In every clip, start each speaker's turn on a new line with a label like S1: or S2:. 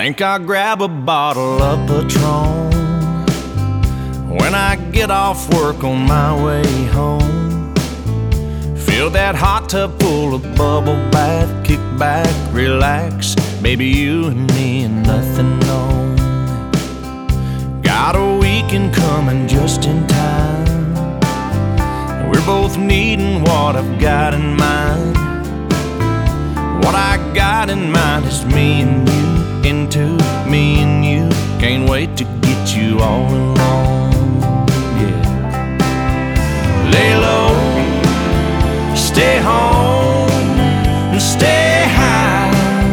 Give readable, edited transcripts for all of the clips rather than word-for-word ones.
S1: Think I'll grab a bottle of Patron when I get off work on my way home. Fill that hot tub full of bubble bath, kick back, relax. Baby, you and me and nothing on. Got a weekend coming just in time. We're both needing what I've got in mind. What I got in mind is me and you, into me and you. Can't wait to get you all alone, yeah. Lay low, stay home, and stay high.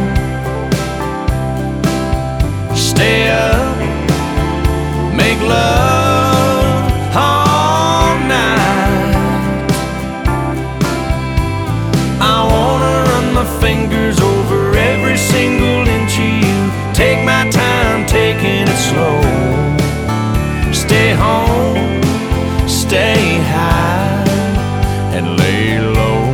S1: Stay up, make love all night. I wanna run my fingers over every single inch of you. Take my time, taking it slow. Stay home, stay high, and lay low.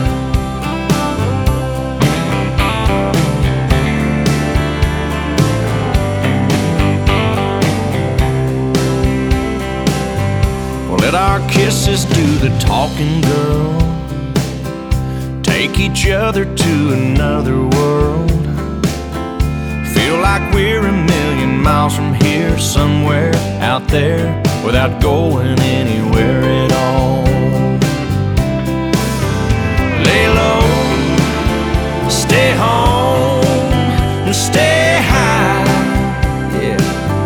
S1: Well, let our kisses do the talking, girl. Take each other to another world. Feel like we're a million miles from here, somewhere out there, without going anywhere at all. Lay low, stay home, and stay high, yeah.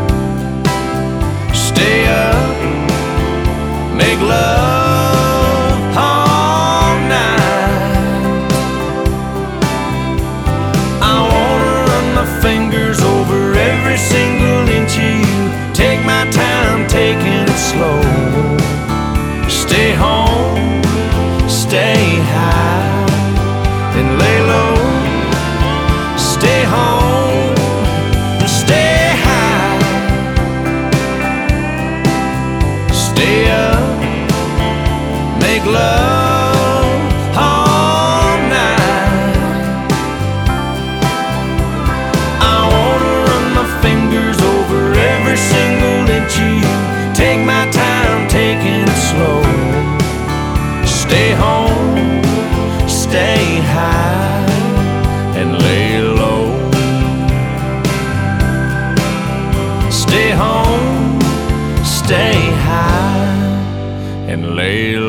S1: Stay up, make love all night. I wanna run my fingers over every single inch of you. Take my time, taking it slow. Stay home, stay high, and lay low. Stay home, and stay high. Stay up, make love all night. I wanna run my fingers over every single inch of you. Take my time, taking it slow. Stay home, stay high, and lay low. Stay home, stay high, and lay low.